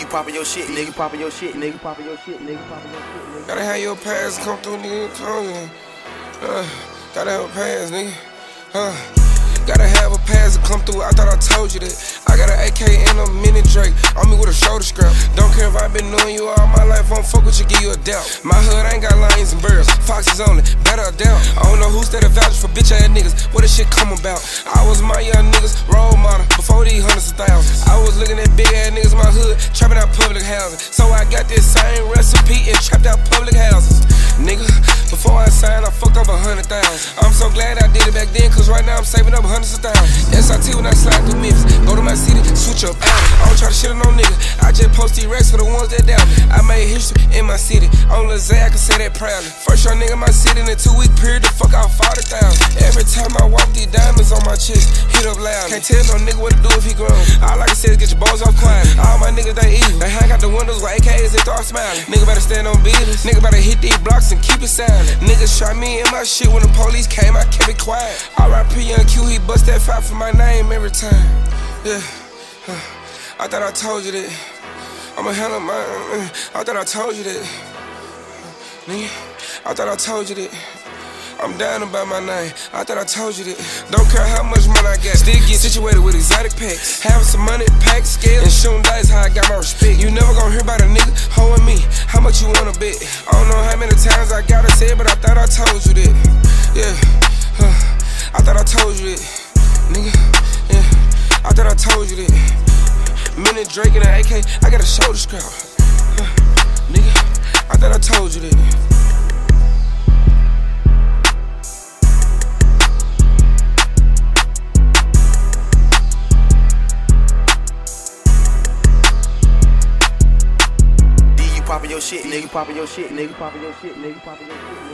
poppin' your shit, nigga. Poppin' your shit, nigga. Poppin' your shit, nigga. Poppin' your shit, nigga. Gotta have your past come through, nigga. Gotta have a past, nigga. Gotta have a pass to come through, I thought I told you that. I got an AK and a mini Drake, on me with a shoulder strap. Don't care if I been knowing you all my life, won't fuck with you, give you a doubt. My hood ain't got lions and birds, foxes only, better a doubt. I don't know who's that vouch for bitch ass niggas, what this shit come about. I was my young niggas role model, before these hundreds of thousands. I was looking at big ass niggas in my hood, trapping out public housing. So I got this same recipe and trapped out public houses. Nigga, before I signed, I fucked up 100,000. I'm so glad I did it back then, cause right now I'm saving up hundreds of thousands. SIT when I slide through Memphis, go to my city, switch up out. I don't try to shit on no nigga, I just post these racks for the ones that doubt me. I made history in my city, on Lil Zay, I can say that proudly. First young nigga in my city in a 2-week period to fuck out 40,000. Every time I walk, these diamonds on my chest, hit up loud. Can't tell no nigga what to do if he grown. All I can say is get your balls off quiet. All my niggas, they evil. They hang out the windows with AKs and start smiling. Nigga better stand on business, nigga better hit these blocks and keep it silent. Niggas shot me in my shit when the police came, I kept it quiet. R.I.P. Young Q, he bust that 5 for my name every time. Yeah, I thought I told you that. I'ma handle my, I thought I told you that. Nigga, I thought I told you that. I'm down about my name, I thought I told you that. Don't care how much money I got, still get situated with exotic packs. Having some money, pack, scale, and shooting dice, how I got my respect. You never gon' hear about a nigga hoeing me, how much you wanna bet. I don't know how many times I gotta say it, but I thought I told you that. Yeah, I thought I told you that. Nigga, yeah, I thought I told you that. Mini Drake and an AK, I got a shoulder strap. Nigga, I thought I told you that. Poppin' your shit, nigga. Poppin' your shit, nigga. Poppin' your shit, nigga. Poppin' your shit.